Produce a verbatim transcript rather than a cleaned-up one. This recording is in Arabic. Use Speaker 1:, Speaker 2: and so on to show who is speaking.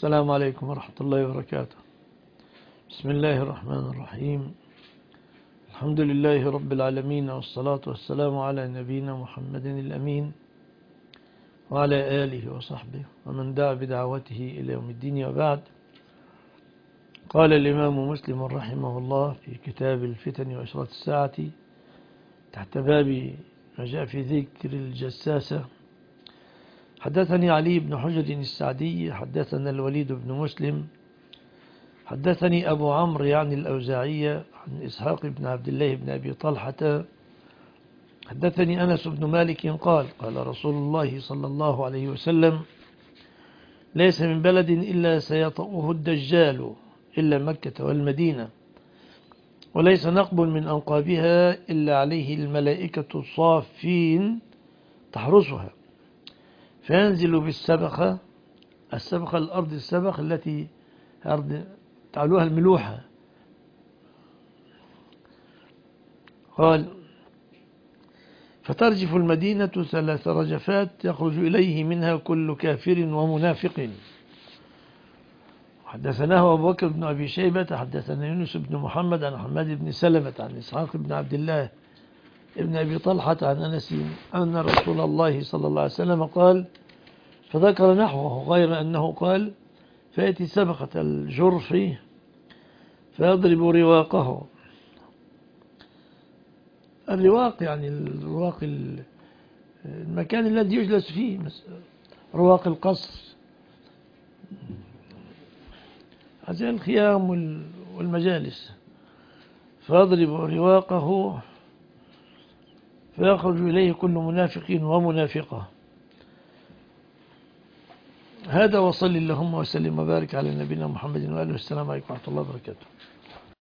Speaker 1: السلام عليكم ورحمة الله وبركاته. بسم الله الرحمن الرحيم. الحمد لله رب العالمين، والصلاة والسلام على نبينا محمد الأمين وعلى آله وصحبه ومن دعا بدعوته إلى يوم الدين، وبعد. قال الإمام مسلم رحمه الله في كتاب الفتن وإشراط الساعة تحت باب ما جاء في ذكر الجساسة: حدثني علي بن حجر السعدي حدثنا الوليد بن مسلم حدثني أبو عمرو يعني الأوزاعية عن إسحاق بن عبد الله بن أبي طلحة حدثني أنس بن مالك قال: قال رسول الله صلى الله عليه وسلم: ليس من بلد إلا سيطأه الدجال إلا مكة والمدينة، وليس نقب من أنقابها إلا عليه الملائكة الصافين تحرسها، فينزل بالسبخة. السبخة الأرض السبخ التي أرض تعلوها الملوحة. قال: فترجف المدينة ثلاث رجفات يخرج إليه منها كل كافر ومنافق. حدثناه أبو بكر بن أبي شيبة حدثنا يونس بن محمد عن حماد بن سلمة عن إسحاق بن عبد الله ابن أبي طلحة عن أنس أن رسول الله صلى الله عليه وسلم قال، فذكر نحوه غير أنه قال: فيأتي سبخة الجرف فيضرب رواقه. الرواق يعني الرواق المكان الذي يجلس فيه، رواق القصر زي الخيام والمجالس. فيضرب رواقه فيخرج إليه كل منافق ومنافقة. هذا، وصل اللهم وسلم وبارك على نبينا محمد وآله. السلام عليكم ورحمة الله وبركاته.